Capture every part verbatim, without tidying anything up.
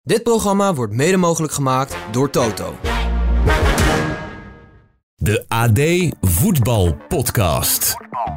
Dit programma wordt mede mogelijk gemaakt door Toto. De A D Voetbal Podcast.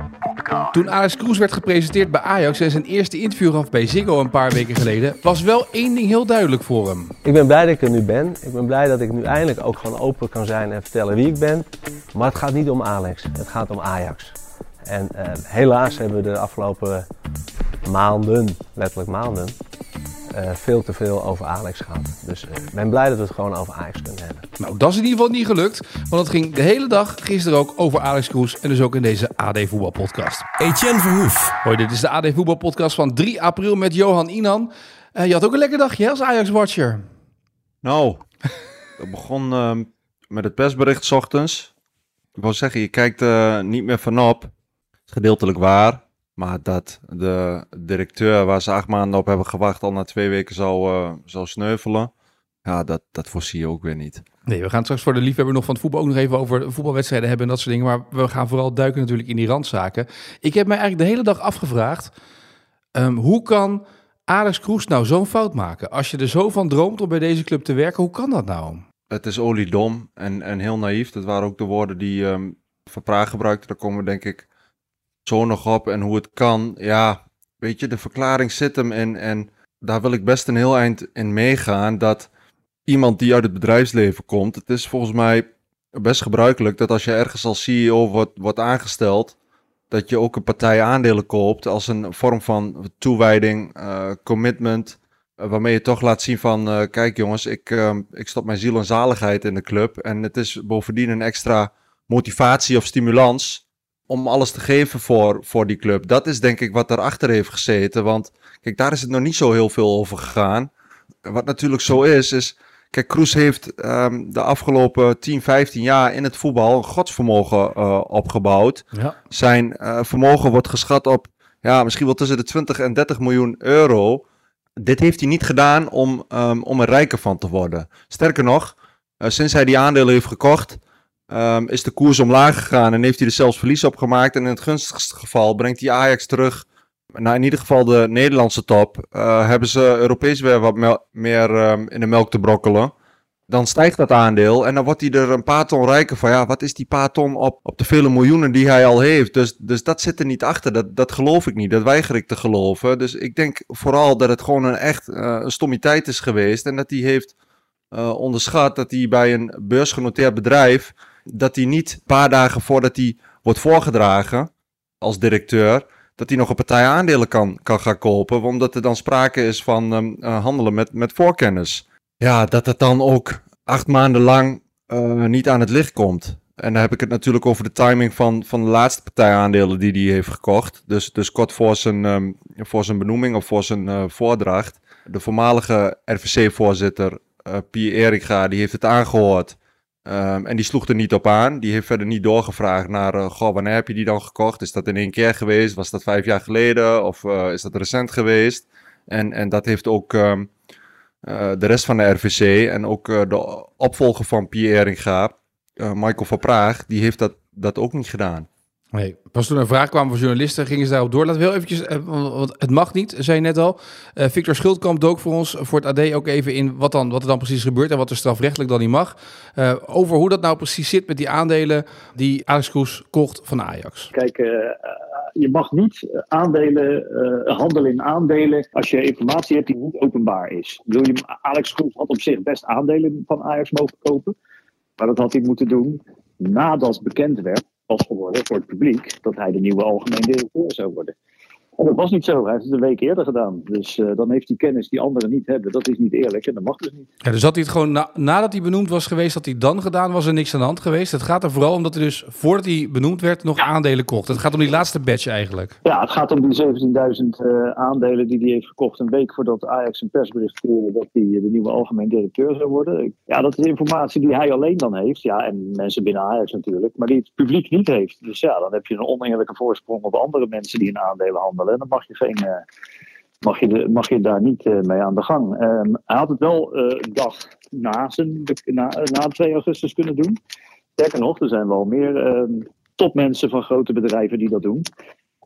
Toen Alex Kroes werd gepresenteerd bij Ajax en zijn eerste interview gaf bij Ziggo een paar weken geleden, was wel één ding heel duidelijk voor hem. Ik ben blij dat ik er nu ben. Ik ben blij dat ik nu eindelijk ook gewoon open kan zijn en vertellen wie ik ben. Maar het gaat niet om Alex, het gaat om Ajax. En uh, helaas hebben we de afgelopen maanden, letterlijk maanden, uh, veel te veel over Alex gehad. Dus uh, ik ben blij dat we het gewoon over Ajax kunnen hebben. Nou, dat is in ieder geval niet gelukt, want het ging de hele dag gisteren ook over Alex Kroes en dus ook in deze A D Voetbal Podcast. Etienne Verhoef. Hoi, dit is de A D Voetbal Podcast van drie april met Johan Inan. Uh, je had ook een lekker dagje als Ajax-watcher. Nou, het begon uh, met het persbericht 's ochtends. Ik wil zeggen, je kijkt uh, niet meer vanop. Gedeeltelijk waar. Maar dat de directeur waar ze acht maanden op hebben gewacht al na twee weken zou, uh, zou sneuvelen. Ja, dat, dat voorzie je ook weer niet. Nee, we gaan straks voor de liefhebber nog van het voetbal ook nog even over voetbalwedstrijden hebben en dat soort dingen. Maar we gaan vooral duiken natuurlijk in die randzaken. Ik heb mij eigenlijk de hele dag afgevraagd, um, hoe kan Alex Kroes nou zo'n fout maken? Als je er zo van droomt om bij deze club te werken, hoe kan dat nou? Het is oliedom en, en heel naïef. Dat waren ook de woorden die um, Van Praag gebruikte. Daar komen we denk ik zo nog op. En hoe het kan, ja, weet je, de verklaring zit hem in. En daar wil ik best een heel eind in meegaan. Dat iemand die uit het bedrijfsleven komt, het is volgens mij best gebruikelijk dat als je ergens als C E O wordt, wordt aangesteld, dat je ook een partij aandelen koopt als een vorm van toewijding, uh, commitment, uh, waarmee je toch laat zien van, uh, kijk jongens, ik, uh, ik stop mijn ziel en zaligheid in de club. En het is bovendien een extra motivatie of stimulans om alles te geven voor, voor die club. Dat is denk ik wat daarachter heeft gezeten, want kijk, daar is het nog niet zo heel veel over gegaan. Wat natuurlijk zo is, is, kijk, Kroes heeft um, de afgelopen tien, vijftien jaar in het voetbal een godsvermogen uh, opgebouwd. Ja. Zijn uh, vermogen wordt geschat op, ja, misschien wel tussen de twintig en dertig miljoen euro. Dit heeft hij niet gedaan om, um, om er rijker van te worden. Sterker nog, uh, sinds hij die aandelen heeft gekocht, Um, is de koers omlaag gegaan en heeft hij er zelfs verlies op gemaakt. En in het gunstigste geval brengt hij Ajax terug naar in ieder geval de Nederlandse top. Uh, hebben ze Europees weer wat mel- meer um, in de melk te brokkelen. Dan stijgt dat aandeel en dan wordt hij er een paar ton rijker van. Ja, wat is die paar ton op, op de vele miljoenen die hij al heeft? Dus, dus dat zit er niet achter. Dat, dat geloof ik niet. Dat weiger ik te geloven. Dus ik denk vooral dat het gewoon een echt uh, een stommiteit is geweest. En dat hij heeft uh, onderschat dat hij bij een beursgenoteerd bedrijf, dat hij niet een paar dagen voordat hij wordt voorgedragen als directeur, dat hij nog een partij aandelen kan, kan gaan kopen, omdat er dan sprake is van um, uh, handelen met, met voorkennis. Ja, dat het dan ook acht maanden lang uh, niet aan het licht komt. En dan heb ik het natuurlijk over de timing van, van de laatste partijaandelen die hij heeft gekocht. Dus, dus kort voor zijn, um, voor zijn benoeming of voor zijn uh, voordracht. De voormalige R V C-voorzitter uh, Pier Eringa, die heeft het aangehoord. Um, en die sloeg er niet op aan. Die heeft verder niet doorgevraagd naar, uh, goh, wanneer heb je die dan gekocht? Is dat in één keer geweest? Was dat vijf jaar geleden? Of uh, is dat recent geweest? En, en dat heeft ook um, uh, de rest van de R V C en ook uh, de opvolger van Pier Eringa, uh, Michael van Praag, die heeft dat, dat ook niet gedaan. Nee, pas toen een vraag kwam van journalisten, gingen ze daarop door. Laten we heel eventjes, uh, want het mag niet, zei je net al. Uh, Victor Schildkamp dook voor ons, voor het A D ook even in wat, dan, wat er dan precies gebeurt en wat er strafrechtelijk dan niet mag. Uh, over hoe dat nou precies zit met die aandelen die Alex Kroes kocht van Ajax. Kijk, uh, je mag niet aandelen, uh, handelen in aandelen als je informatie hebt die niet openbaar is. Ik bedoel, je, Alex Kroes had op zich best aandelen van Ajax mogen kopen, maar dat had hij moeten doen nadat bekend werd, was geworden voor het publiek, dat hij de nieuwe algemeen directeur zou worden. En dat was niet zo. Hij heeft het een week eerder gedaan. Dus uh, dan heeft hij kennis die anderen niet hebben. Dat is niet eerlijk en dat mag dus niet. Ja, dus had hij het gewoon na, nadat hij benoemd was geweest, dat hij dan gedaan, was er niks aan de hand geweest. Het gaat er vooral om dat hij dus, voordat hij benoemd werd, nog ja. aandelen kocht. Het gaat om die laatste batch eigenlijk. Ja, het gaat om die zeventienduizend uh, aandelen die hij heeft gekocht een week voordat Ajax een persbericht stuurde dat hij de nieuwe algemeen directeur zou worden. Ja, dat is informatie die hij alleen dan heeft. Ja, en mensen binnen Ajax natuurlijk. Maar die het publiek niet heeft. Dus ja, dan heb je een oneerlijke voorsprong op andere mensen die in aandelen handelen. En dan mag je, geen, uh, mag je, de, mag je daar niet uh, mee aan de gang. Um, hij had het wel uh, een dag na, zijn, na, na twee augustus kunnen doen. Sterker nog, er zijn wel meer uh, topmensen van grote bedrijven die dat doen.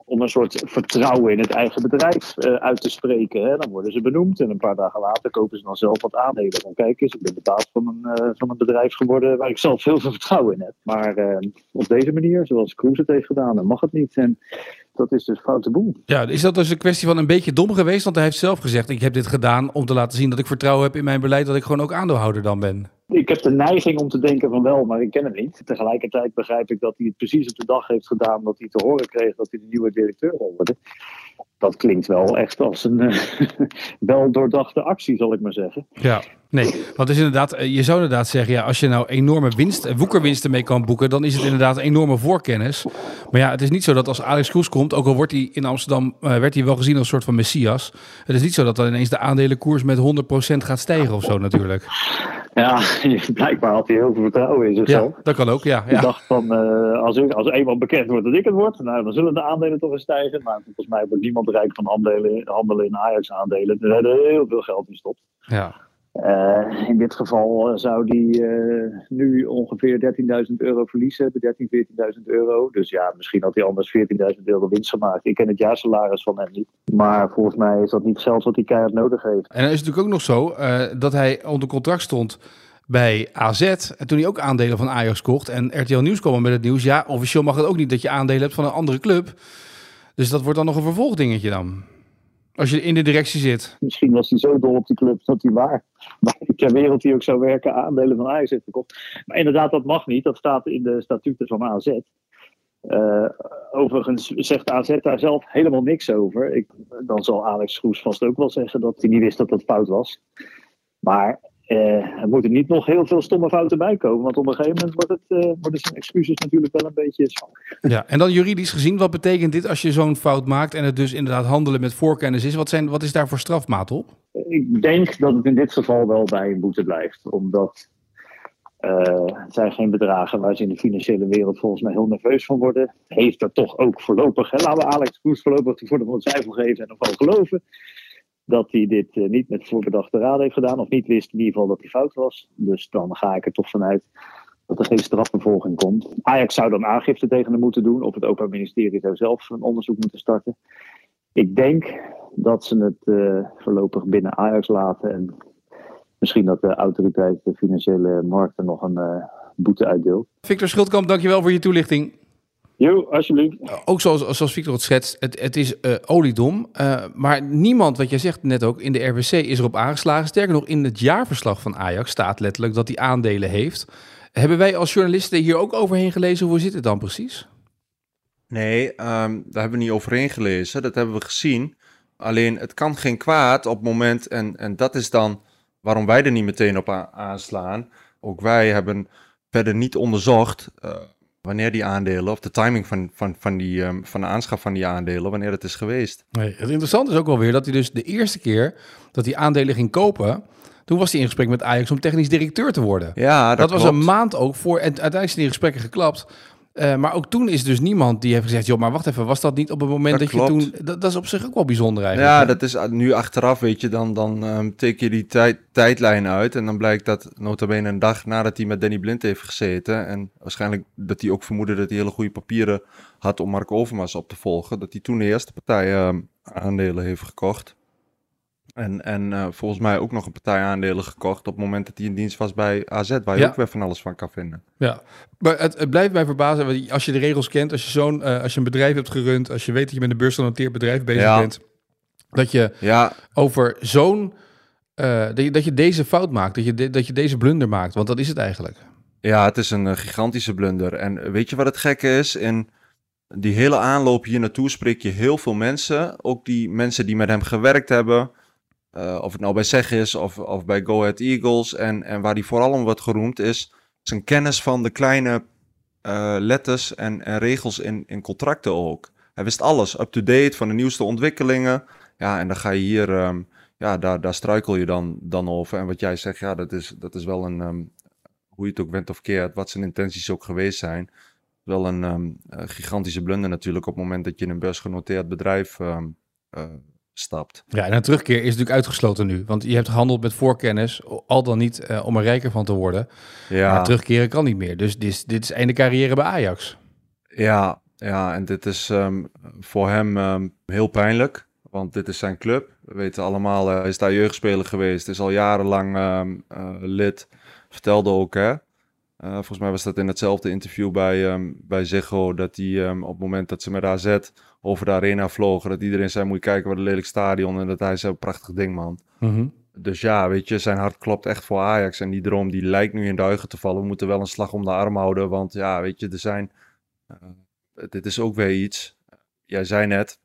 om een soort vertrouwen in het eigen bedrijf uh, uit te spreken. Hè. Dan worden ze benoemd en een paar dagen later kopen ze dan zelf wat aandelen. Van kijk eens, ik ben betaald van een, uh, van een bedrijf geworden waar ik zelf veel vertrouwen in heb. Maar uh, op deze manier, zoals Kroes het heeft gedaan, dan mag het niet. En dat is dus foute boel. Ja, is dat dus een kwestie van een beetje dom geweest? Want hij heeft zelf gezegd, ik heb dit gedaan om te laten zien dat ik vertrouwen heb in mijn beleid, dat ik gewoon ook aandeelhouder dan ben. Ik heb de neiging om te denken van wel, maar ik ken hem niet. Tegelijkertijd begrijp ik dat hij het precies op de dag heeft gedaan dat hij te horen kreeg dat hij de nieuwe directeur wil worden. Dat klinkt wel echt als een uh, wel doordachte actie, zal ik maar zeggen. Ja, nee, want het is inderdaad, je zou inderdaad zeggen, ja, als je nou enorme winst, woekerwinsten mee kan boeken, dan is het inderdaad enorme voorkennis. Maar ja, het is niet zo dat als Alex Kroes komt, ook al wordt hij in Amsterdam, uh, werd hij wel gezien als een soort van messias. Het is niet zo dat dan ineens de aandelenkoers met honderd procent gaat stijgen of zo natuurlijk. Ja, blijkbaar had hij heel veel vertrouwen in zichzelf. Ja, dat kan ook, ja. ja. Ik dacht van, uh, als, ik, als eenmaal bekend wordt dat ik het word, nou, dan zullen de aandelen toch eens stijgen. Maar volgens mij wordt niemand rijk van handelen, handelen in Ajax-aandelen. Er zijn er heel veel geld in stopt. Ja. Uh, in dit geval uh, zou die uh, nu ongeveer dertienduizend euro verlies hebben, dertien, veertienduizend euro. Dus ja, misschien had hij anders veertienduizend euro winst gemaakt. Ik ken het jaarsalaris van hem niet. Maar volgens mij is dat niet geld wat hij keihard nodig heeft. En dan is het natuurlijk ook nog zo uh, dat hij onder contract stond bij A Z. En toen hij ook aandelen van Ajax kocht. En R T L Nieuws kwam met het nieuws. Ja, officieel mag het ook niet dat je aandelen hebt van een andere club. Dus dat wordt dan nog een vervolgdingetje dan. Als je in de directie zit. Misschien was hij zo dol op die club dat hij waar, waar ter wereld die ook zou werken, aandelen van Ajax heeft verkocht. Maar inderdaad, dat mag niet. Dat staat in de statuten van A Z. Uh, overigens zegt A Z daar zelf helemaal niks over. Ik, dan zal Alex Kroes vast ook wel zeggen dat hij niet wist dat dat fout was. Maar uh, er moeten niet nog heel veel stomme fouten bij komen. Want op een gegeven moment wordt het, uh, worden zijn excuses natuurlijk wel een beetje zwak. Ja, en dan juridisch gezien, wat betekent dit als je zo'n fout maakt en het dus inderdaad handelen met voorkennis is? Wat, zijn, wat is daar voor strafmaat op? Ik denk dat het in dit geval wel bij een boete blijft. Omdat uh, het zijn geen bedragen waar ze in de financiële wereld volgens mij heel nerveus van worden. Heeft er toch ook voorlopig, hè, laten we Alex Kroes voorlopig de voordeel van de twijfel geven en ervan geloven dat hij dit uh, niet met voorbedachte raad heeft gedaan. Of niet wist in ieder geval dat hij fout was. Dus dan ga ik er toch vanuit dat er geen strafvervolging komt. Ajax zou dan aangifte tegen hem moeten doen. Of het Openbaar Ministerie zou zelf een onderzoek moeten starten. Ik denk dat ze het uh, voorlopig binnen Ajax laten. En misschien dat de autoriteit de financiële markten nog een uh, boete uitdeelt. Victor Schildkamp, dankjewel voor je toelichting. Jo, alsjeblieft. Ook zoals, zoals Victor het schetst, het, het is uh, oliedom. Uh, maar niemand, wat jij zegt net ook, in de R W C is erop aangeslagen. Sterker nog, in het jaarverslag van Ajax staat letterlijk dat hij aandelen heeft. Hebben wij als journalisten hier ook overheen gelezen? Hoe zit het dan precies? Nee, um, daar hebben we niet overheen gelezen. Dat hebben we gezien. Alleen, het kan geen kwaad op het moment, en, en dat is dan waarom wij er niet meteen op a- aanslaan. Ook wij hebben verder niet onderzocht uh, wanneer die aandelen, of de timing van, van, van, die, um, van de aanschaf van die aandelen, wanneer het is geweest. Nee, het interessante is ook wel weer dat hij dus de eerste keer dat hij aandelen ging kopen, toen was hij in gesprek met Ajax om technisch directeur te worden. Ja, dat, dat was klopt. een maand ook voor, en uiteindelijk zijn die gesprekken geklapt. Uh, maar ook toen is dus niemand die heeft gezegd, joh, maar wacht even, was dat niet op het moment dat, dat je toen... Dat, dat is op zich ook wel bijzonder eigenlijk. Ja, hè? dat is nu achteraf, weet je, dan, dan um, teken je die tijd, tijdlijn uit en dan blijkt dat nota bene een dag nadat hij met Danny Blind heeft gezeten en waarschijnlijk dat hij ook vermoedde dat hij hele goede papieren had om Mark Overmars op te volgen, dat hij toen de eerste partij um, aandelen heeft gekocht. En, en uh, volgens mij ook nog een partij aandelen gekocht op het moment dat hij in dienst was bij A Z, waar je ja. ook weer van alles van kan vinden. Ja, maar het, het blijft mij verbazen, want als je de regels kent, als je, zo'n, uh, als je een bedrijf hebt gerund, als je weet dat je met een beursgenoteerd bedrijf bezig ja. bent, dat je ja. over zo'n, uh, dat, je, dat je deze fout maakt, dat je, de, dat je deze blunder maakt, want dat is het eigenlijk. Ja, het is een uh, gigantische blunder. En weet je wat het gekke is? In die hele aanloop hier naartoe spreek je heel veel mensen, ook die mensen die met hem gewerkt hebben. Uh, of het nou bij S E G is of, of bij Go Ahead Eagles. En, en waar hij vooral om wordt geroemd is zijn kennis van de kleine uh, letters en, en regels in, in contracten ook. Hij wist alles, up-to-date, van de nieuwste ontwikkelingen. Ja, en dan ga je hier, um, ja, daar, daar struikel je dan, dan over. En wat jij zegt, ja, dat is, dat is wel een, um, hoe je het ook went of keert, wat zijn intenties ook geweest zijn. Wel een um, gigantische blunder natuurlijk op het moment dat je in een beursgenoteerd bedrijf um, uh, stapt. Ja, en een terugkeer is natuurlijk uitgesloten nu. Want je hebt gehandeld met voorkennis, al dan niet uh, om er rijker van te worden. Ja. Maar terugkeren kan niet meer. Dus dit is, dit is einde carrière bij Ajax. Ja, Ja, en dit is um, voor hem um, heel pijnlijk. Want dit is zijn club. We weten allemaal, uh, hij is daar jeugdspeler geweest. Is al jarenlang um, uh, lid. Vertelde ook, hè. Uh, volgens mij was dat in hetzelfde interview bij, um, bij Ziggo. Dat hij um, op het moment dat ze met A Z over de arena vlogen. Dat iedereen zei, moet je kijken wat een lelijk stadion. En dat hij zei, prachtig ding, man. Mm-hmm. Dus ja, weet je, zijn hart klopt echt voor Ajax. En die droom die lijkt nu in duigen te vallen. We moeten wel een slag om de arm houden. Want ja, weet je, er zijn... Uh, dit is ook weer iets. Jij zei net...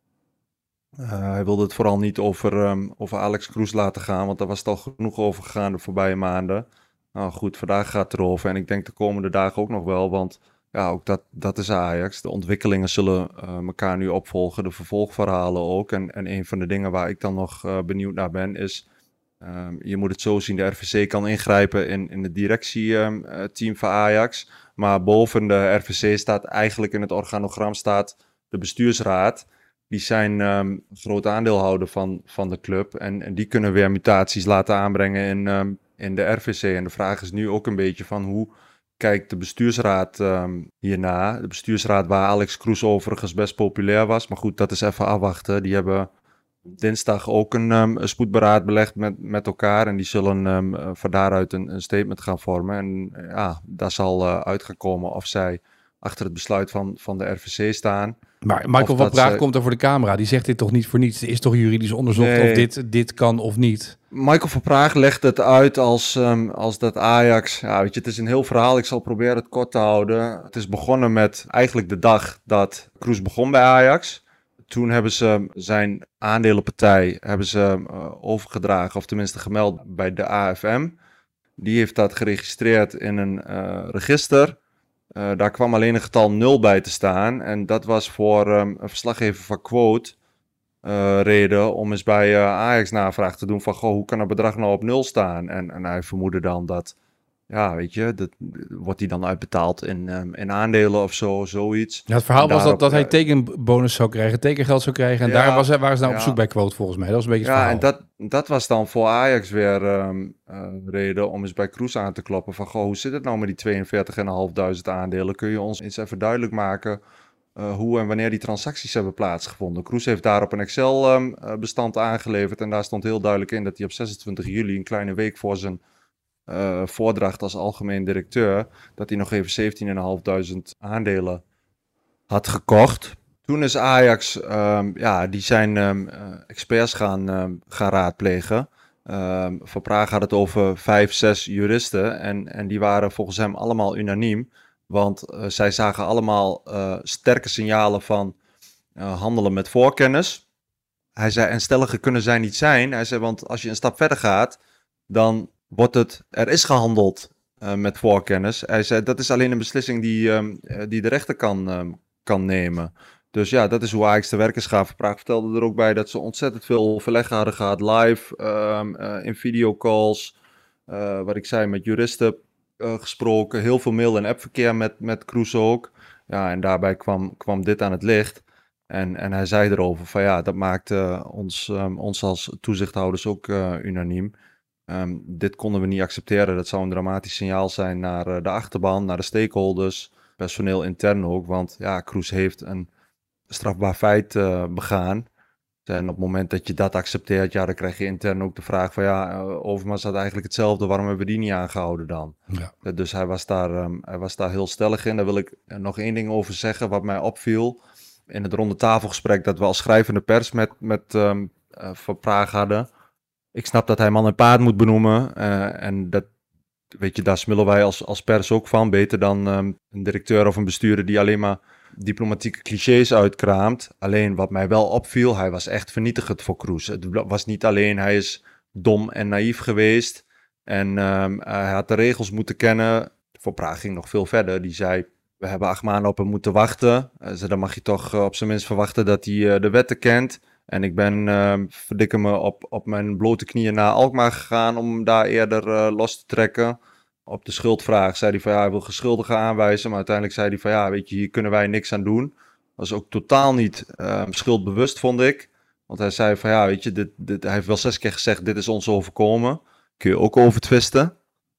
Uh, hij wilde het vooral niet over, um, over Alex Kroes laten gaan. Want daar was het al genoeg over gegaan de voorbije maanden. Nou goed, vandaag gaat het erover. En ik denk de komende dagen ook nog wel. Want ja, ook dat, dat is Ajax. De ontwikkelingen zullen uh, elkaar nu opvolgen. De vervolgverhalen ook. En, en een van de dingen waar ik dan nog uh, benieuwd naar ben is... Um, je moet het zo zien, de R V C kan ingrijpen in, in het directieteam um, van Ajax. Maar boven de R V C staat eigenlijk in het organogram staat de bestuursraad. Die zijn um, groot aandeelhouder van, van de club. En, en die kunnen weer mutaties laten aanbrengen in, um, in de R V C. En de vraag is nu ook een beetje van hoe kijkt de bestuursraad um, hierna. De bestuursraad waar Alex Kroes overigens best populair was. Maar goed, dat is even afwachten. Die hebben... dinsdag ook een, um, een spoedberaad belegd met, met elkaar. En die zullen um, uh, van daaruit een, een statement gaan vormen. En uh, ja, daar zal uh, uit gaan komen of zij achter het besluit van, van de R V C staan. Maar Michael van Praag ze... komt er voor de camera. Die zegt dit toch niet voor niets? Er is toch juridisch onderzocht nee. of dit, dit kan of niet? Michael van Praag legt het uit als, um, als dat Ajax... Ja, weet je, het is een heel verhaal. Ik zal proberen het kort te houden. Het is begonnen met eigenlijk de dag dat Kroes begon bij Ajax. Toen hebben ze zijn aandelenpartij hebben ze, uh, overgedragen, of tenminste gemeld bij de A F M. Die heeft dat geregistreerd in een uh, register. Uh, daar kwam alleen een getal nul bij te staan. En dat was voor um, een verslaggever van Quote uh, reden om eens bij uh, Ajax navraag te doen van, goh, hoe kan dat bedrag nou op nul staan? En, en hij vermoedde dan dat, ja, weet je, dat, wordt die dan uitbetaald in, um, in aandelen of zo, zoiets. Ja, het verhaal was dat, dat hij tekenbonus zou krijgen, tekengeld zou krijgen. En ja, daar was, waren ze nou op ja. zoek bij Quote volgens mij. Dat was een beetje het ja, verhaal. en dat, dat was dan voor Ajax weer um, uh, reden om eens bij Kroes aan te kloppen. Van, goh, hoe zit het nou met die tweeënveertig vijfhonderd aandelen? Kun je ons eens even duidelijk maken uh, hoe en wanneer die transacties hebben plaatsgevonden? Kroes heeft daarop een Excel-bestand um, aangeleverd. En daar stond heel duidelijk in dat hij op zesentwintig juli, een kleine week voor zijn... Uh, voordracht als algemeen directeur, dat hij nog even zeventien vijfhonderd aandelen had gekocht. Toen is Ajax, um, ja, die zijn um, uh, experts gaan, um, gaan raadplegen. Um, Van Praag had het over vijf, zes juristen en, en die waren volgens hem allemaal unaniem. Want uh, zij zagen allemaal uh, sterke signalen van uh, handelen met voorkennis. Hij zei, en stellige kunnen zij niet zijn. Hij zei, want als je een stap verder gaat, dan wordt het, er is gehandeld uh, met voorkennis. Hij zei, dat is alleen een beslissing die, um, die de rechter kan, um, kan nemen. Dus ja, dat is hoe Ajax te werk is gaan. Van Praag vertelde er ook bij dat ze ontzettend veel overleggen hadden gehad. Live, um, uh, in videocalls, uh, wat ik zei, met juristen uh, gesproken. Heel veel mail- en appverkeer met, met Kroes ook. Ja, en daarbij kwam, kwam dit aan het licht. En, en hij zei erover van ja, dat maakt uh, ons, um, ons als toezichthouders ook uh, unaniem. Um, dit konden we niet accepteren. Dat zou een dramatisch signaal zijn naar uh, de achterban, naar de stakeholders, personeel intern ook. Want ja, Kroes heeft een strafbaar feit uh, begaan. En op het moment dat je dat accepteert, ja, dan krijg je intern ook de vraag van ja, uh, Overmars had eigenlijk hetzelfde, waarom hebben we die niet aangehouden dan? Ja. Uh, dus hij was, daar, um, hij was daar heel stellig in. Daar wil ik uh, nog één ding over zeggen wat mij opviel. In het ronde tafelgesprek dat we als schrijvende pers met, met um, uh, Van Praag hadden. Ik snap dat hij man en paard moet benoemen. Uh, en dat, weet je, daar smullen wij als, als pers ook van. Beter dan um, een directeur of een bestuurder die alleen maar diplomatieke clichés uitkraamt. Alleen wat mij wel opviel, hij was echt vernietigend voor Kroes. Het was niet alleen, hij is dom en naïef geweest. En um, hij had de regels moeten kennen. Voor Praag ging nog veel verder. Die zei, we hebben acht maanden op hem moeten wachten. Uh, dan mag je toch uh, op zijn minst verwachten dat hij uh, de wetten kent. En ik ben, uh, verdikken me, op, op mijn blote knieën naar Alkmaar gegaan om hem daar eerder uh, los te trekken. Op de schuldvraag zei hij van ja, hij wil geschuldigen aanwijzen. Maar uiteindelijk zei hij van ja, weet je, hier kunnen wij niks aan doen. Dat was ook totaal niet uh, schuldbewust, vond ik. Want hij zei van ja, weet je, dit, dit, hij heeft wel zes keer gezegd, dit is ons overkomen. Kun je ook over twisten.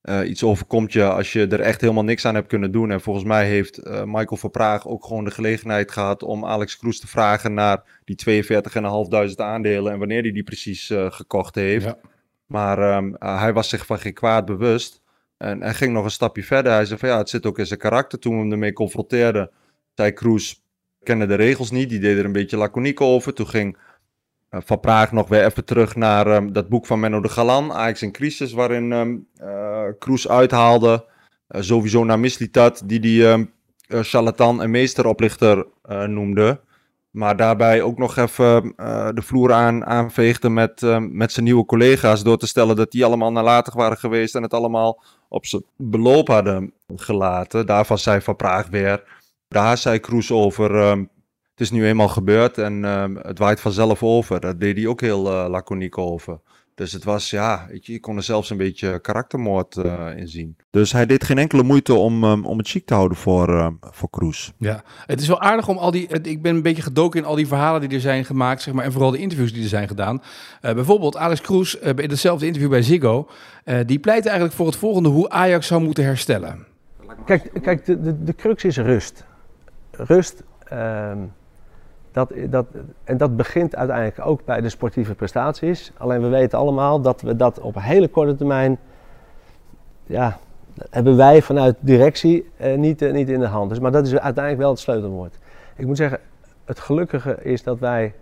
Uh, iets overkomt je als je er echt helemaal niks aan hebt kunnen doen. En volgens mij heeft uh, Michael Verpraag ook gewoon de gelegenheid gehad om Alex Kroes te vragen naar die tweeënveertig vijfhonderd aandelen en wanneer hij die precies uh, gekocht heeft. Ja. Maar um, uh, hij was zich van geen kwaad bewust. En hij ging nog een stapje verder. Hij zei van ja, het zit ook in zijn karakter. Toen we hem ermee confronteerden, zei Kroes, kende de regels niet. Die deed er een beetje laconiek over. Toen ging uh, Van Praag nog weer even terug naar um, dat boek van Menno de Galan, Ajax in crisis, waarin um, uh, Kroes uithaalde. Uh, sowieso naar Mislitat, die die um, uh, charlatan en meesteroplichter uh, noemde. Maar daarbij ook nog even uh, de vloer aan, aanveegde met, uh, met zijn nieuwe collega's. Door te stellen dat die allemaal nalatig waren geweest en het allemaal op zijn beloop hadden gelaten. Daarvan zei Van Praag weer. Daar zei Kroes over. Uh, het is nu eenmaal gebeurd en uh, het waait vanzelf over. Daar deed hij ook heel uh, laconiek over. Dus het was, ja, weet je, je kon er zelfs een beetje karaktermoord uh, in zien. Dus hij deed geen enkele moeite om, um, om het chic te houden voor, uh, voor Kroes. Ja, het is wel aardig om al die, het, ik ben een beetje gedoken in al die verhalen die er zijn gemaakt, zeg maar, en vooral de interviews die er zijn gedaan. Uh, bijvoorbeeld Alex Kroes, uh, in hetzelfde interview bij Ziggo, uh, die pleit eigenlijk voor het volgende, hoe Ajax zou moeten herstellen. Kijk, kijk de, de, de crux is rust. Rust, um... Dat, dat, en dat begint uiteindelijk ook bij de sportieve prestaties. Alleen we weten allemaal dat we dat op een hele korte termijn, ja, hebben wij vanuit directie eh, niet, eh, niet in de hand. Dus, maar dat is uiteindelijk wel het sleutelwoord. Ik moet zeggen, het gelukkige is dat wij,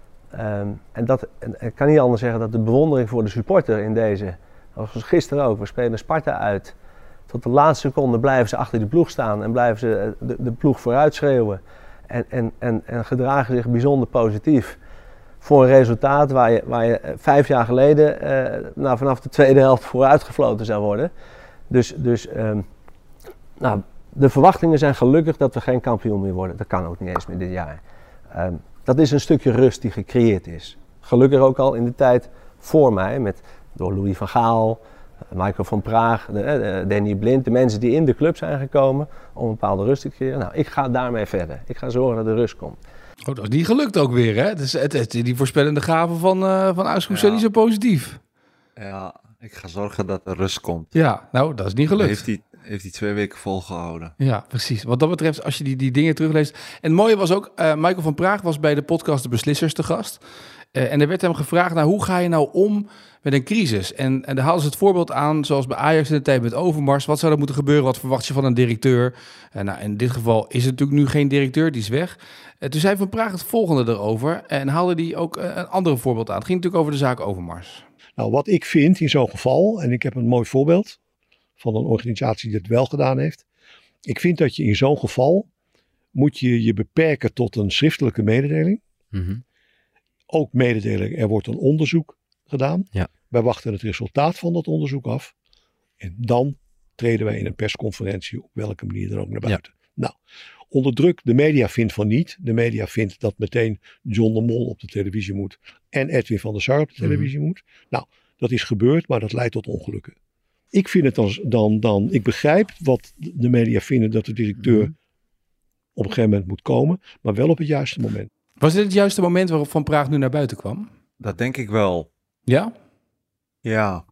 um, en dat, en, ik kan niet anders zeggen dat de bewondering voor de supporter in deze, zoals gisteren ook, we spelen Sparta uit. Tot de laatste seconde blijven ze achter de ploeg staan en blijven ze de, de ploeg vooruit schreeuwen. En, en, en, en gedragen zich bijzonder positief voor een resultaat waar je, waar je vijf jaar geleden uh, nou, vanaf de tweede helft vooruit gefloten zou worden. Dus, dus um, nou, de verwachtingen zijn gelukkig dat we geen kampioen meer worden. Dat kan ook niet eens meer dit jaar. Um, dat is een stukje rust die gecreëerd is. Gelukkig ook al in de tijd voor mij, met, door Louis van Gaal, Michael van Praag, de, de, Danny Blind, de mensen die in de club zijn gekomen om een bepaalde rust te creëren. Nou, ik ga daarmee verder. Ik ga zorgen dat er rust komt. Oh, dat is niet gelukt ook weer, hè? Het is, het, het, die voorspellende gaven van, uh, van Alex Kroes zijn niet zo positief. Ja, ik ga zorgen dat er rust komt. Ja, nou, dat is niet gelukt. Heeft hij, heeft hij twee weken volgehouden. Ja, precies. Wat dat betreft, als je die, die dingen terugleest. En het mooie was ook, uh, Michael van Praag was bij de podcast De Beslissers te gast. Uh, en er werd hem gevraagd, nou, hoe ga je nou om met een crisis? En, en daar haalden ze het voorbeeld aan, zoals bij Ajax in de tijd met Overmars. Wat zou er moeten gebeuren? Wat verwacht je van een directeur? Uh, nou, in dit geval is het natuurlijk nu geen directeur, die is weg. Uh, toen zei Van Praag het volgende erover. En haalde die ook uh, een ander voorbeeld aan. Het ging natuurlijk over de zaak Overmars. Nou, wat ik vind in zo'n geval, en ik heb een mooi voorbeeld van een organisatie die het wel gedaan heeft. Ik vind dat je in zo'n geval moet je je beperken tot een schriftelijke mededeling. Mm-hmm. Ook mededeling, er wordt een onderzoek gedaan. Ja. Wij wachten het resultaat van dat onderzoek af. En dan treden wij in een persconferentie op welke manier dan ook naar buiten. Ja. Nou, onder druk, de media vindt van niet. De media vindt dat meteen John de Mol op de televisie moet. En Edwin van der Sar op de televisie mm-hmm. moet. Nou, dat is gebeurd, maar dat leidt tot ongelukken. Ik vind het dan, dan, dan, ik begrijp wat de media vinden dat de directeur mm-hmm. op een gegeven moment moet komen. Maar wel op het juiste moment. Was dit het juiste moment waarop Van Praag nu naar buiten kwam? Dat denk ik wel. Ja? Ja.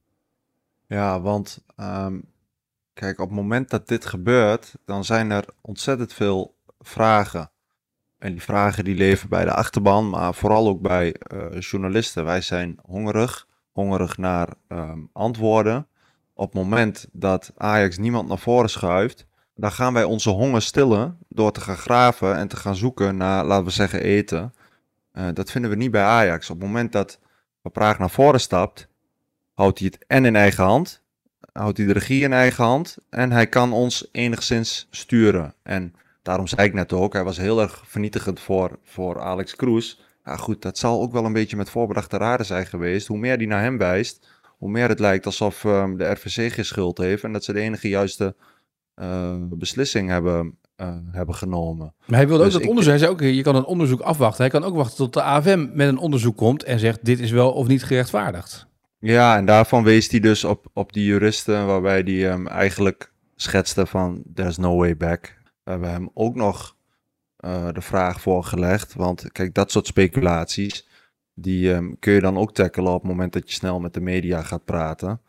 Ja, want um, kijk, op het moment dat dit gebeurt, dan zijn er ontzettend veel vragen. En die vragen die leven bij de achterban, maar vooral ook bij uh, journalisten. Wij zijn hongerig, hongerig naar um, antwoorden. Op het moment dat Ajax niemand naar voren schuift, dan gaan wij onze honger stillen door te gaan graven en te gaan zoeken naar, laten we zeggen, eten. Uh, dat vinden we niet bij Ajax. Op het moment dat Van Praag naar voren stapt, houdt hij het en in eigen hand, houdt hij de regie in eigen hand en hij kan ons enigszins sturen. En daarom zei ik net ook, hij was heel erg vernietigend voor, voor Alex Kroes. Nou goed, dat zal ook wel een beetje met voorbedachte raden zijn geweest. Hoe meer die naar hem wijst, hoe meer het lijkt alsof um, de R V C geen schuld heeft en dat ze de enige juiste uh, beslissing hebben, uh, hebben genomen. Maar hij wilde dus ook dat onderzoek. Hij zei ook, je kan een onderzoek afwachten. Hij kan ook wachten tot de A F M met een onderzoek komt en zegt, dit is wel of niet gerechtvaardigd. Ja, en daarvan wees hij dus op, op die juristen waarbij hij um, eigenlijk schetste van there's no way back. We hebben hem ook nog uh, de vraag voorgelegd, want kijk, dat soort speculaties, die um, kun je dan ook tackelen op het moment dat je snel met de media gaat praten.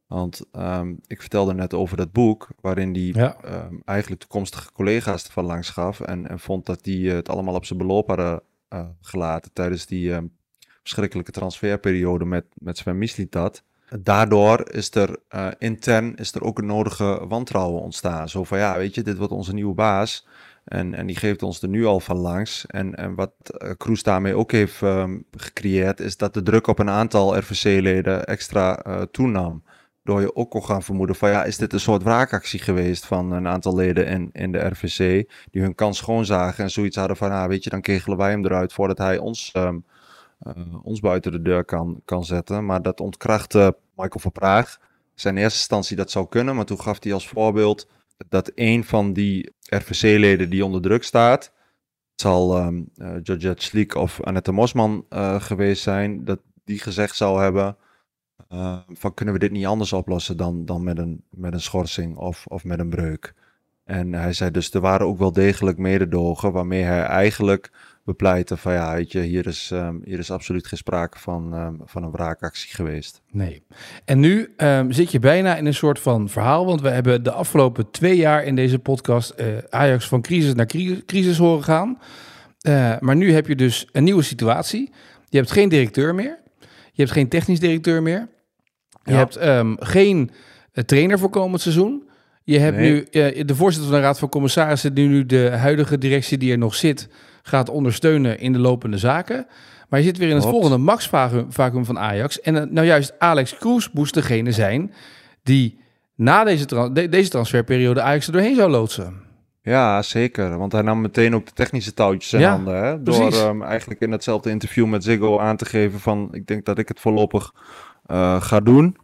Want um, ik vertelde net over dat boek, waarin hij Ja. um, eigenlijk toekomstige collega's ervan langs gaf. En, en vond dat die uh, het allemaal op zijn beloop hadden uh, gelaten tijdens die um, verschrikkelijke transferperiode met, met Sven Mislintat. Daardoor is er uh, intern is er ook een nodige wantrouwen ontstaan. Zo van, ja, weet je, dit wordt onze nieuwe baas. En, en die geeft ons er nu al van langs. En, en wat uh, Kroes daarmee ook heeft um, gecreëerd, is dat de druk op een aantal R V C-leden extra uh, toenam. Door je ook kon gaan vermoeden van, ja, is dit een soort wraakactie geweest van een aantal leden in, in de R V C, die hun kans schoon zagen en zoiets hadden van, ah, weet je, dan kegelen wij hem eruit voordat hij ons, um, uh, ons buiten de deur kan, kan zetten. Maar dat ontkrachtte Michael van Praag. Zijn in eerste instantie dat zou kunnen, maar toen gaf hij als voorbeeld dat een van die R V C-leden die onder druk staat, het zal um, uh, Georgette Schliek of Annette Mosman uh, geweest zijn, dat die gezegd zou hebben, Uh, van kunnen we dit niet anders oplossen dan, dan met, een, met een schorsing of, of met een breuk. En hij zei dus, er waren ook wel degelijk mededogen waarmee hij eigenlijk bepleitte van, ja, weet je, hier is, um, hier is absoluut geen sprake van, um, van een wraakactie geweest. Nee. En nu um, zit je bijna in een soort van verhaal, want we hebben de afgelopen twee jaar in deze podcast uh, Ajax van crisis naar cri- crisis horen gaan. Uh, maar nu heb je dus een nieuwe situatie. Je hebt geen directeur meer. Je hebt geen technisch directeur meer. Je Ja. hebt um, geen uh, trainer voor komend seizoen. Je hebt Nee. nu uh, de voorzitter van de Raad van Commissarissen, die nu de huidige directie die er nog zit, gaat ondersteunen in de lopende zaken. Maar je zit weer in het Klopt. volgende max-vacuüm van Ajax. En uh, nou juist Alex Kroes moest degene zijn die na deze, tra- de- deze transferperiode Ajax er doorheen zou loodsen. Ja, zeker. Want hij nam meteen ook de technische touwtjes in Ja, handen. Hè? Door precies. um, eigenlijk in hetzelfde interview met Ziggo aan te geven van, ik denk dat ik het voorlopig uh, ga doen.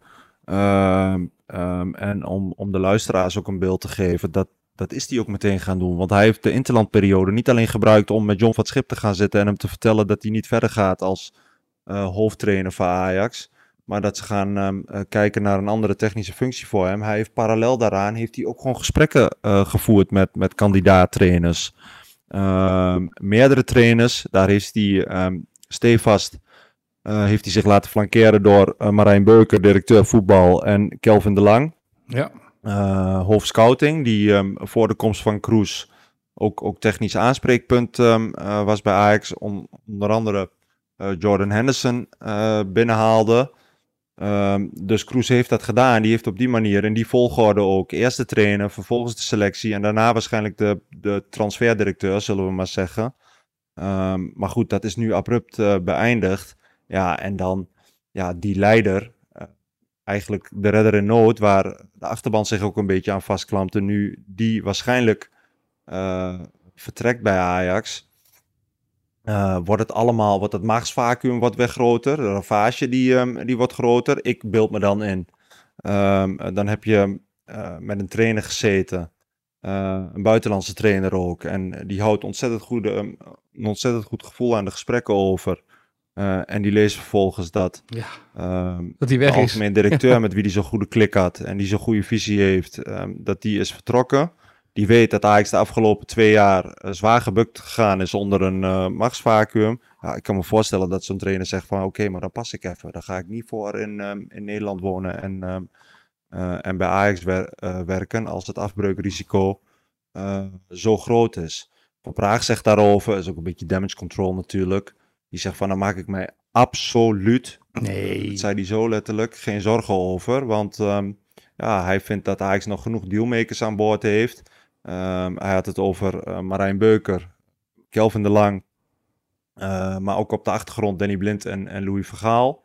Um, um, en om, om de luisteraars ook een beeld te geven, dat, dat is hij ook meteen gaan doen. Want hij heeft de interlandperiode niet alleen gebruikt om met John van 't Schip te gaan zitten en hem te vertellen dat hij niet verder gaat als uh, hoofdtrainer van Ajax. Maar dat ze gaan um, uh, kijken naar een andere technische functie voor hem. Hij heeft parallel daaraan heeft hij ook gewoon gesprekken uh, gevoerd met, met kandidaat-trainers. Um, meerdere trainers, daar heeft hij um, stevast uh, heeft hij zich laten flankeren door uh, Marijn Beuker, directeur voetbal, en Kelvin de Lang, Ja. uh, hoofdscouting, die um, voor de komst van Kroes ook, ook technisch aanspreekpunt um, uh, was bij Ajax. On, onder andere uh, Jordan Henderson uh, binnenhaalde. Um, dus Kroes heeft dat gedaan. Die heeft op die manier, in die volgorde ook, eerst de trainer, vervolgens de selectie en daarna waarschijnlijk de, de transferdirecteur, zullen we maar zeggen. Um, maar goed, dat is nu abrupt uh, beëindigd. Ja, en dan ja, die leider, uh, eigenlijk de redder in nood, waar de achterban zich ook een beetje aan vastklampte, nu die waarschijnlijk uh, vertrekt bij Ajax. Uh, wordt het allemaal, wordt het machtsvacuüm wordt weer groter, de ravage die, um, die wordt groter. Ik beeld me dan in. Um, dan heb je uh, met een trainer gezeten, uh, een buitenlandse trainer ook, en die houdt ontzettend goed, um, een ontzettend goed gevoel aan de gesprekken over. Uh, en die leest vervolgens dat, Ja, um, dat hij de weg is. algemeen directeur met wie die zo'n goede klik had en die zo'n goede visie heeft, um, dat die is vertrokken. Die weet dat Ajax de afgelopen twee jaar uh, zwaar gebukt gegaan is onder een uh, machtsvacuüm. Ja, ik kan me voorstellen dat zo'n trainer zegt van oké, okay, maar dan pas ik even. Dan ga ik niet voor in, um, in Nederland wonen en, um, uh, en bij Ajax wer- uh, werken als het afbreukrisico uh, zo groot is. Van Praag zegt daarover, is ook een beetje damage control natuurlijk. Die zegt van dan maak ik mij absoluut, Nee. dat zei hij zo letterlijk, geen zorgen over. Want um, ja, hij vindt dat Ajax nog genoeg dealmakers aan boord heeft. Um, hij had het over uh, Marijn Beuker, Kelvin de Lang, uh, maar ook op de achtergrond Danny Blind en, en Louis van Gaal.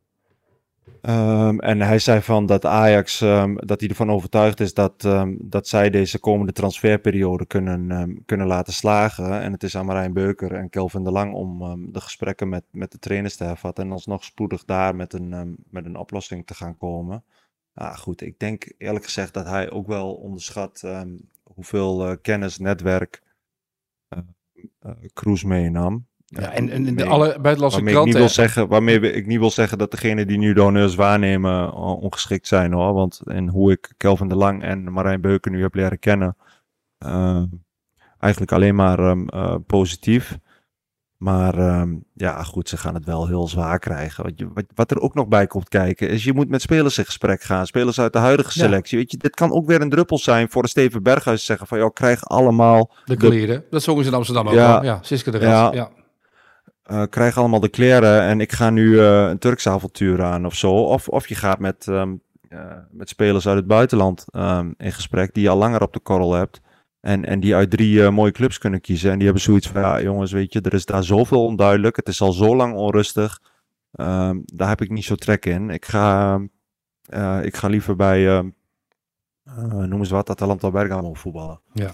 Um, en hij zei van dat Ajax, um, dat hij ervan overtuigd is dat, um, dat zij deze komende transferperiode kunnen, um, kunnen laten slagen. En het is aan Marijn Beuker en Kelvin de Lang om um, de gesprekken met, met de trainers te hervatten en alsnog spoedig daar met een, um, met een oplossing te gaan komen. Ja, goed, ik denk eerlijk gezegd dat hij ook wel onderschat um, hoeveel uh, kennis, netwerk uh, uh, Kroes meenam. Ja, en, en de Waarmee- alle buitenlandse waarmee ik, niet kranten. wil zeggen, waarmee we- ik niet wil zeggen dat degenen die nu de honneurs waarnemen uh, ongeschikt zijn hoor. Want in hoe ik Kelvin de Lang en Marijn Beuken nu heb leren kennen, uh, eigenlijk alleen maar um, uh, positief. Maar um, ja, goed, ze gaan het wel heel zwaar krijgen. Wat, je, wat, wat er ook nog bij komt kijken, is je moet met spelers in gesprek gaan. Spelers uit de huidige selectie. Ja. Weet je, dit kan ook weer een druppel zijn voor de Steven Berghuis te zeggen van, joh, krijg allemaal... De kleren. Dat zongen ze in Amsterdam ook ja, al. Ja, Siske de Rest. Ja. ja. Uh, krijg allemaal de kleren en ik ga nu uh, een Turks avontuur aan of zo. Of, of je gaat met, um, uh, met spelers uit het buitenland um, in gesprek die je al langer op de korrel hebt. En, en die uit drie uh, mooie clubs kunnen kiezen. En die hebben zoiets van, ja jongens, weet je, er is daar zoveel onduidelijk. Het is al zo lang onrustig. Um, daar heb ik niet zo trek in. Ik ga, uh, ik ga liever bij, uh, uh, noem eens wat, Atalanta Bergamo voetballen. Ja.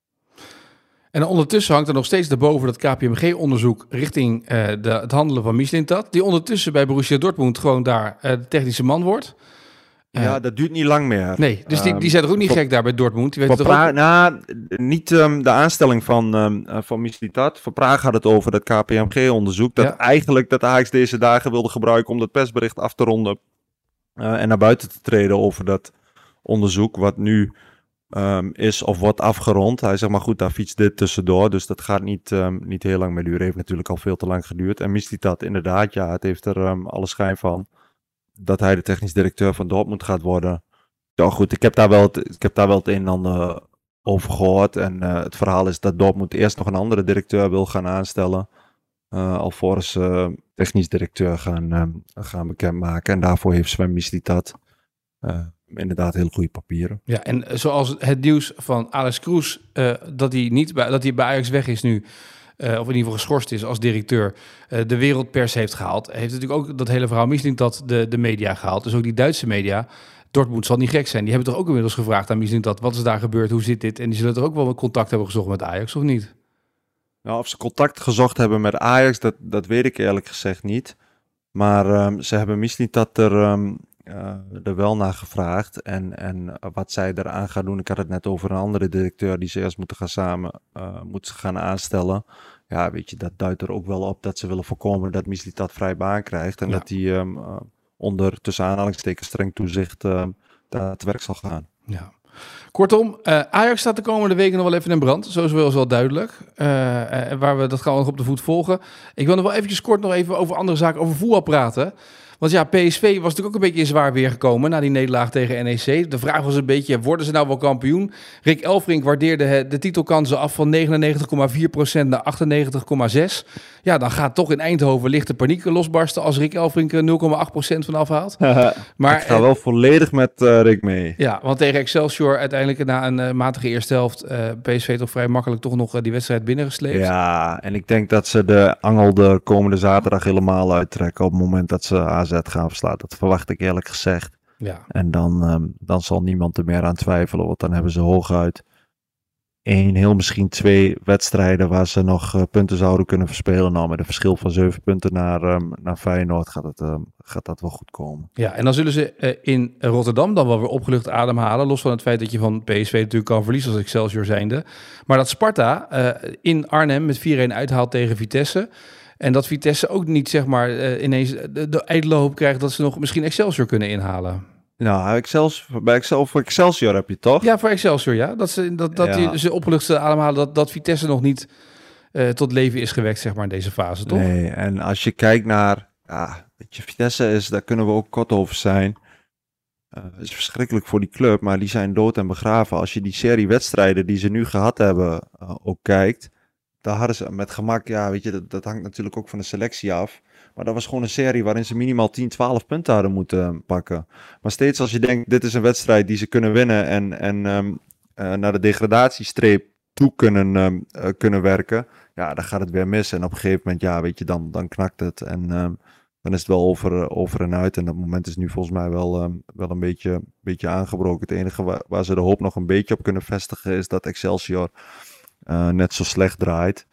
En ondertussen hangt er nog steeds daarboven dat K P M G-onderzoek richting uh, de, het handelen van Mislintat. Die ondertussen bij Borussia Dortmund gewoon daar uh, de technische man wordt. Uh, ja, dat duurt niet lang meer. Nee, dus die, die zijn er ook niet um, gek daar bij Dortmund. Die weten Pra- ook... Nou, niet um, de aanstelling van, um, uh, van Mislintat. Voor Praag gaat het over dat K P M G-onderzoek. Dat ja. eigenlijk dat Ajax deze dagen wilde gebruiken om dat persbericht af te ronden. Uh, en naar buiten te treden over dat onderzoek wat nu... Um, is of wordt afgerond. Hij zegt maar goed, daar fietst dit tussendoor. Dus dat gaat niet, um, niet heel lang meer duren. Heeft natuurlijk al veel te lang geduurd. En Mislintat inderdaad, ja, het heeft er um, alle schijn van dat hij de technisch directeur van Dortmund gaat worden. Ja goed, ik heb daar wel het, ik heb daar wel het een en ander over gehoord. En uh, het verhaal is dat Dortmund eerst nog een andere directeur wil gaan aanstellen. Uh, alvorens ze uh, technisch directeur gaan, um, gaan bekendmaken. En daarvoor heeft Sven Mislintat uh, inderdaad heel goede papieren. Ja, en zoals het nieuws van Alex Kroes, uh, dat hij niet bij, dat hij bij Ajax weg is nu, uh, of in ieder geval geschorst is als directeur, uh, de wereldpers heeft gehaald, heeft natuurlijk ook dat hele verhaal Mislintat de, de media gehaald. Dus ook die Duitse media. Dortmund zal niet gek zijn. Die hebben toch ook inmiddels gevraagd aan Mislintat, wat is daar gebeurd, hoe zit dit? En die zullen toch ook wel contact hebben gezocht met Ajax, of niet? Nou, of ze contact gezocht hebben met Ajax, dat, dat weet ik eerlijk gezegd niet. Maar um, ze hebben Mislintat er... Um, Uh, er wel naar gevraagd en, en uh, wat zij eraan gaan doen. Ik had het net over een andere directeur die ze eerst moeten gaan samen uh, moeten gaan aanstellen. Ja, weet je, dat duidt er ook wel op dat ze willen voorkomen dat Mislintat vrij baan krijgt en ja. dat hij um, uh, onder tussen aanhalingstekens streng toezicht uh, daar te werk zal gaan. Ja. Kortom, uh, Ajax staat de komende weken nog wel even in brand. Zo is wel, is wel duidelijk. Uh, uh, waar we, dat gaan we nog op de voet volgen. Ik wil nog wel eventjes kort nog even over andere zaken, over voetbal praten. Want ja, P S V was natuurlijk ook een beetje in zwaar weer gekomen na die nederlaag tegen N E C. De vraag was een beetje, worden ze nou wel kampioen? Rick Elfrink waardeerde de titelkansen af van negenennegentig komma vier procent naar achtennegentig komma zes. Ja, dan gaat toch in Eindhoven lichte paniek losbarsten als Rick Elfrink nul komma acht procent van afhaalt. Maar ik ga wel volledig met uh, Rick mee. Ja, want tegen Excelsior uiteindelijk na een uh, matige eerste helft uh, P S V toch vrij makkelijk toch nog uh, die wedstrijd binnengesleept. Ja, en ik denk dat ze de angel de komende zaterdag helemaal uittrekken op het moment dat ze A Z gaan verslaan. Dat verwacht ik eerlijk gezegd. Ja. En dan, um, dan zal niemand er meer aan twijfelen, want dan hebben ze hooguit één, heel misschien twee wedstrijden waar ze nog uh, punten zouden kunnen verspelen. Nou, met een verschil van zeven punten naar, um, naar Feyenoord gaat, het, um, gaat dat wel goed komen. Ja, en dan zullen ze uh, in Rotterdam dan wel weer opgelucht ademhalen. Los van het feit dat je van P S V natuurlijk kan verliezen als Excelsior zijnde. Maar dat Sparta uh, in Arnhem met vier-een uithaalt tegen Vitesse. En dat Vitesse ook niet, zeg maar, uh, ineens de, de ijdele hoop krijgt dat ze nog misschien Excelsior kunnen inhalen. Nou, Excelsior, bij Excel, voor Excelsior heb je toch? Ja, voor Excelsior, ja. Dat ze, dat, dat ja. die, ze opgelucht ademhalen dat, dat Vitesse nog niet uh, tot leven is gewekt, zeg maar, in deze fase, toch? Nee, en als je kijkt naar, ja, weet je, Vitesse is, daar kunnen we ook kort over zijn. Het uh, is verschrikkelijk voor die club, maar die zijn dood en begraven. Als je die serie wedstrijden die ze nu gehad hebben uh, ook kijkt, daar hadden ze met gemak, ja, weet je, dat, dat hangt natuurlijk ook van de selectie af. Maar dat was gewoon een serie waarin ze minimaal tien, twaalf punten hadden moeten pakken. Maar steeds als je denkt, dit is een wedstrijd die ze kunnen winnen en, en um, uh, naar de degradatiestreep toe kunnen, um, uh, kunnen werken, ja, dan gaat het weer mis. En op een gegeven moment, ja, weet je, dan, dan knakt het. En um, dan is het wel over, over en uit. En dat moment is nu volgens mij wel, um, wel een beetje, beetje aangebroken. Het enige waar, waar ze de hoop nog een beetje op kunnen vestigen is dat Excelsior uh, net zo slecht draait.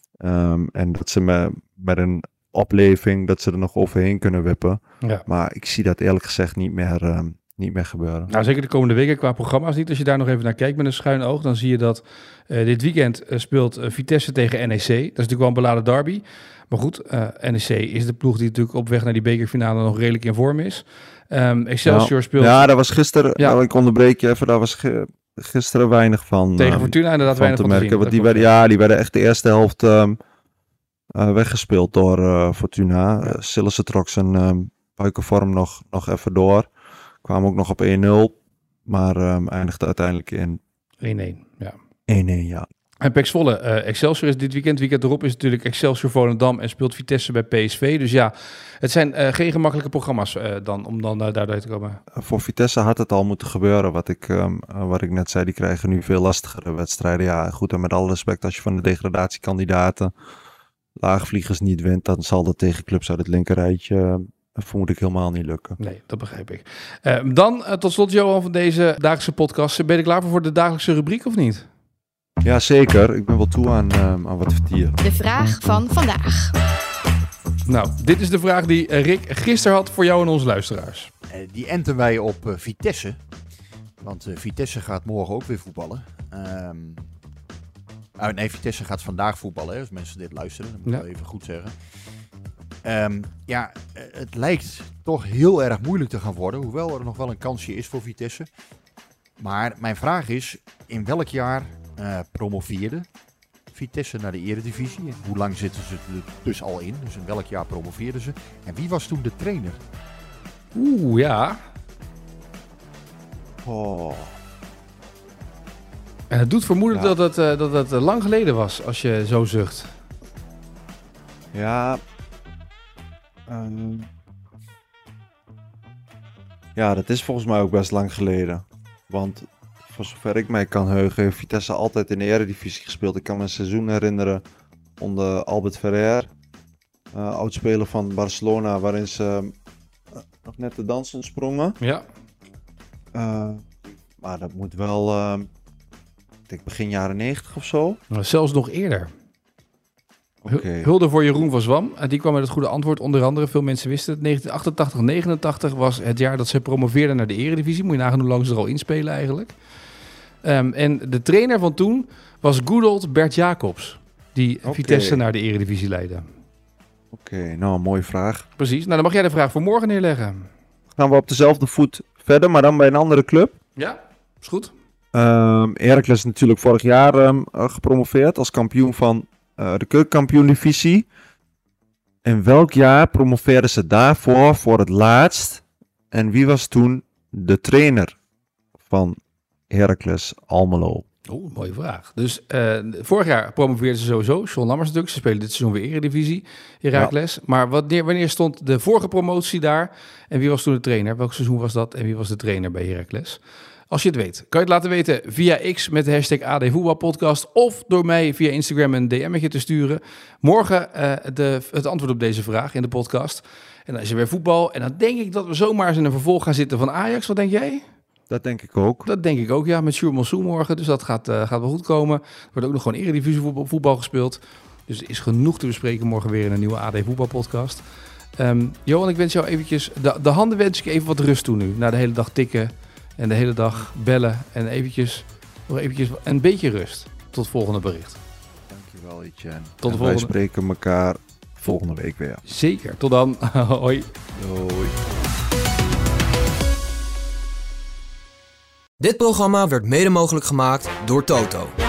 Um, en dat ze me, met een opleving, dat ze er nog overheen kunnen wippen. Ja. Maar ik zie dat eerlijk gezegd niet meer, um, niet meer gebeuren. Nou, zeker de komende weken qua programma's niet. Als je daar nog even naar kijkt met een schuin oog, dan zie je dat uh, dit weekend uh, speelt uh, Vitesse tegen N E C. Dat is natuurlijk wel een beladen derby. Maar goed, uh, N E C is de ploeg die natuurlijk op weg naar die bekerfinale nog redelijk in vorm is. Um, Excelsior ja. speelt... Ja, dat was gisteren... Ja. Nou, ik onderbreek je even, daar was ge- gisteren weinig van. Tegen um, Fortuna inderdaad van weinig te van merken. te zien. Want die werden, ja, die werden echt de eerste helft... Um, uh, weggespeeld door uh, Fortuna. Uh, Sillissen trok zijn um, buikenvorm nog, nog even door. Kwam ook nog op één nul. Maar um, eindigde uiteindelijk in één-één, ja. één-één, ja. En P E C Zwolle, uh, Excelsior is dit weekend. Weekend erop is natuurlijk Excelsior Volendam en speelt Vitesse bij P S V. Dus ja, het zijn uh, geen gemakkelijke programma's uh, dan, om dan uh, daardoor te komen. Uh, voor Vitesse had het al moeten gebeuren. Wat ik, um, uh, wat ik net zei, die krijgen nu veel lastigere wedstrijden. Ja, goed, en met alle respect, als je van de degradatiekandidaten laagvliegers niet wint, dan zal dat tegen clubs uit het linkerrijtje uh, vermoed ik helemaal niet lukken. Nee, dat begrijp ik. Uh, dan uh, tot slot, Johan, van deze dagelijkse podcast. Ben je klaar voor de dagelijkse rubriek of niet? Ja, zeker. Ik ben wel toe aan, uh, aan wat vertier. De vraag van vandaag. Nou, dit is de vraag die Rick gisteren had voor jou en onze luisteraars. Uh, die enten wij op uh, Vitesse. Want uh, Vitesse gaat morgen ook weer voetballen. Um, uh, nee, Vitesse gaat vandaag voetballen. Hè, als mensen dit luisteren, dat moet ik ja. wel even goed zeggen. Um, ja, uh, het lijkt toch heel erg moeilijk te gaan worden. Hoewel er nog wel een kansje is voor Vitesse. Maar mijn vraag is, in welk jaar uh, promoveerde Vitesse naar de Eredivisie? En hoe lang zitten ze er dus al in? Dus in welk jaar promoveerden ze? En wie was toen de trainer? Oeh, ja. Oh. En het doet vermoeden ja. dat het, uh, dat het uh, lang geleden was, als je zo zucht. Ja. Um. Ja, dat is volgens mij ook best lang geleden. Want voor zover ik mij kan heugen, heeft Vitesse altijd in de Eredivisie gespeeld. Ik kan me een seizoen herinneren onder Albert Ferrer, uh, oudspeler van Barcelona, waarin ze uh, nog net de dans ontsprongen. Ja. Uh, maar dat moet wel, uh, ik denk begin jaren negentig of zo. Nou, zelfs nog eerder. Okay. Hulde voor Jeroen van Zwam. En die kwam met het goede antwoord. Onder andere, veel mensen wisten het. negentien achtentachtig negenentachtig was het jaar dat ze promoveerden naar de Eredivisie. Moet je nagaan hoe lang ze er al inspelen eigenlijk. Um, en de trainer van toen was good old Bert Jacobs. Die okay. Vitesse naar de Eredivisie leidde. Oké, okay, nou een mooie vraag. Precies. Nou, dan mag jij de vraag voor morgen neerleggen. Gaan we op dezelfde voet verder, maar dan bij een andere club? Ja, is goed. Um, Heracles is natuurlijk vorig jaar um, uh, gepromoveerd als kampioen van uh, de keukenkampioen-divisie. In welk jaar promoveerden ze daarvoor voor het laatst? En wie was toen de trainer van Heracles Almelo? Oeh, mooie vraag. Dus uh, vorig jaar promoveerden ze sowieso. John Lammers natuurlijk. Ze spelen dit seizoen weer Eredivisie, Heracles. Ja. Maar wanneer, wanneer stond de vorige promotie daar? En wie was toen de trainer? Welk seizoen was dat? En wie was de trainer bij Heracles? Als je het weet, kan je het laten weten via X met de hashtag A D Voetbalpodcast. Of door mij via Instagram een D M'tje te sturen. Morgen uh, de, het antwoord op deze vraag in de podcast. En dan is er weer voetbal. En dan denk ik dat we zomaar eens in een vervolg gaan zitten van Ajax. Wat denk jij? Dat denk ik ook. Dat denk ik ook, ja. Met Sjoerd Monsoon morgen. Dus dat gaat, uh, gaat wel goed komen. Er wordt ook nog gewoon Eredivisie voetbal, voetbal gespeeld. Dus er is genoeg te bespreken morgen weer in een nieuwe A D Voetbalpodcast. Um, Johan, ik wens jou eventjes... De, de handen wens ik even wat rust toe nu. Na de hele dag tikken en de hele dag bellen. En eventjes, nog eventjes een beetje rust. Tot het volgende bericht. Dankjewel, Etienne. Tot de en volgende. Wij spreken elkaar volgende week weer. Zeker. Tot dan. Hoi. Hoi. Dit programma werd mede mogelijk gemaakt door Toto.